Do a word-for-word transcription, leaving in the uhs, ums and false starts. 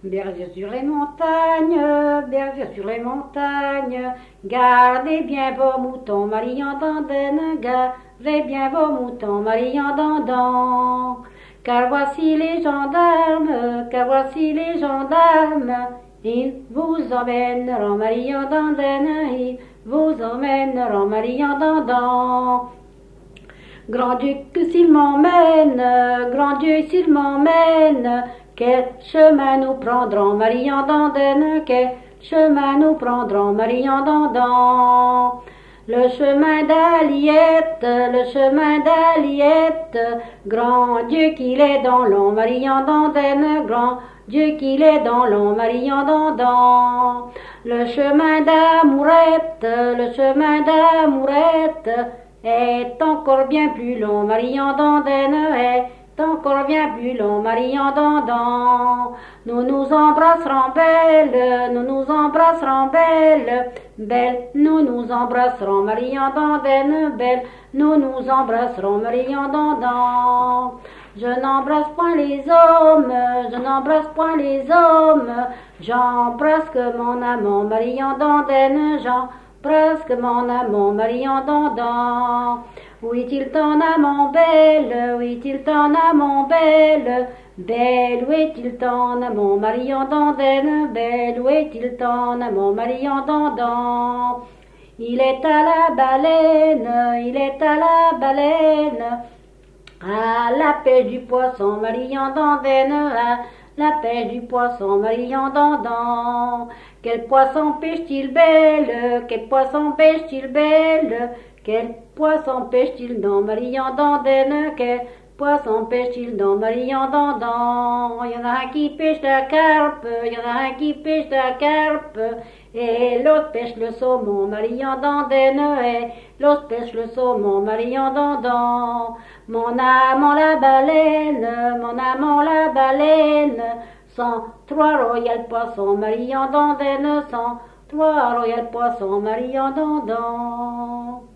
Berger sur les montagnes, berger sur les montagnes, gardez bien vos moutons, Marie en dandaine, gardez bien vos moutons, Marie en dandan. Car voici les gendarmes, car voici les gendarmes, ils vous emmèneront, Marie en dandaine, ils vous emmèneront, Marie en dandan. Grand-Duc s'il m'emmène, Grand-Dieu s'il m'emmène, quel chemin nous prendrons, Marie en dandaine, quel chemin nous prendrons, Marie en dandan. Le chemin d'Aliette, le chemin d'Aliette, grand Dieu qu'il est dans l'on, Marie en dandaine, grand Dieu qu'il est dans l'on, Marie en dandan. Le chemin d'Amourette, le chemin d'Amourette, est encore bien plus long, Marie en dandaine, est encore bien plus long, Marie en dandan. Nous nous embrasserons belle, nous nous embrasserons belle, belle, nous nous embrasserons, Marie en dandaine, belle, nous nous embrasserons, Marie en dandan. Je n'embrasse point les hommes, je n'embrasse point les hommes, j'embrasse que mon amant, Marie en dandaine, j'embrasse que mon amant, Marie en dandan. Où est-il ton amant belle, où est-il ton amant belle, belle, où est-il ton amant, Marie en dandaine, belle, où est-il ton amant, Marie en dandan. Il est à la baleine, il est à la baleine, à la pêche du poisson, Marie en dandaine, à la pêche du poisson, Marie en dandan. Quel poisson pêche-t-il belle, quel poisson pêche-t-il belle, quel poisson pêche-t-il dans Marie en dandaine, quel poisson pêche-t-il dans Marie en dandan. Il y en a un qui pêche la carpe, il y en a un qui pêche la carpe, et l'autre pêche le saumon, Marie en dandaine, et l'autre pêche le saumon, Marie en dandan. Mon amant la baleine, mon amant la baleine, sans trois royales poissons, Marie en dandaine, sans trois royales poissons, Marie en dandan.